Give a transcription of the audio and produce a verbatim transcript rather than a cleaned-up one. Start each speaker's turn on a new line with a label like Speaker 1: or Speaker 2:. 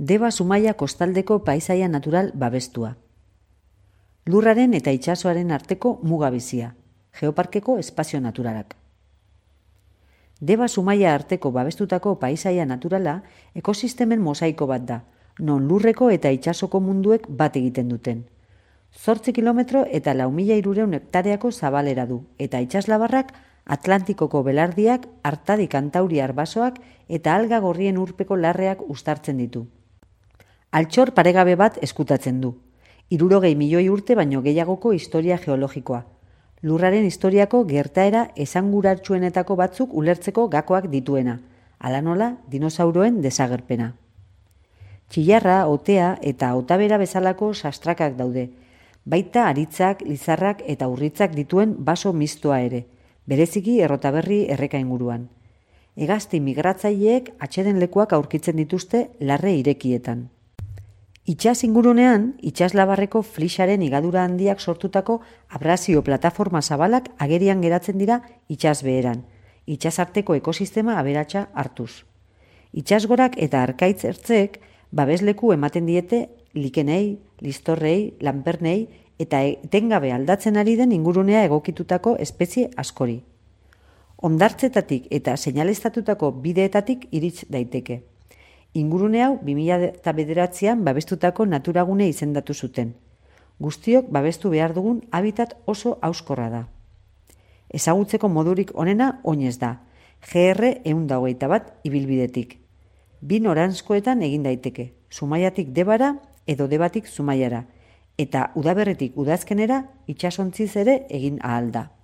Speaker 1: Deba-Zumaia kostaldeko paisaia natural babestua. Lurraren eta itsasoaren arteko muga bizia, geoparkeko espazio naturalak. Deba-Zumaia arteko babestutako paisaia naturala ekosistemen mosaiko bat da, non lurreko eta itsasoko munduek bat egiten duten. Zortzi kilometro eta lau mila hirurehun hektareako zabalera du, eta itsaslabarrak Atlantikoko belardiak, Artadi kantauriar basoak eta alga gorrien urpeko larreak uztartzen ditu. Altxor paregabe bat eskutatzen du. Hirurogei milioi urte baino gehiagoko historia geologikoa. Lurraren historiako gertaera esanguratsuenetako batzuk ulertzeko gakoak dituena, hala nola dinosauroen desagerpena. Txillarra, otea eta otabera bezalako sastrakak daude, baita aritzak, lizarrak eta urritzak dituen baso mistoa ere, bereziki Errotaberri erreka inguruan. Hegazti migratzaileek atseden lekuak aurkitzen dituzte larre irekietan. Itsas ingurunean, itsaslabarreko flixaren higadura handiak sortutako abrazio plataforma zabalak agerian geratzen dira itsas beheran, itsasarteko ekosistema aberatsa hartuz. Itsasgorak eta arkaitz ertzeek babesleku ematen diete likenei, listorrei, lanpernei eta etengabe aldatzen ari den ingurunea egokitutako espezie askori. Hondartzetatik eta seinaleztatutako bideetatik irits daiteke. Ingurune hau bi mila bederatzian babestutako naturagune izendatu zuten. Guztiok babestu behar dugun habitat oso hauskorra da. Ezagutzeko modurik onena oinez da, G R ehun eta hogeita bat ibilbidetik. Bi noranzkoetan egin daiteke, Zumaiatik Debara edo Debatik Zumaiara, eta udaberritik udazkenera itsasontziz ere egin ahal da.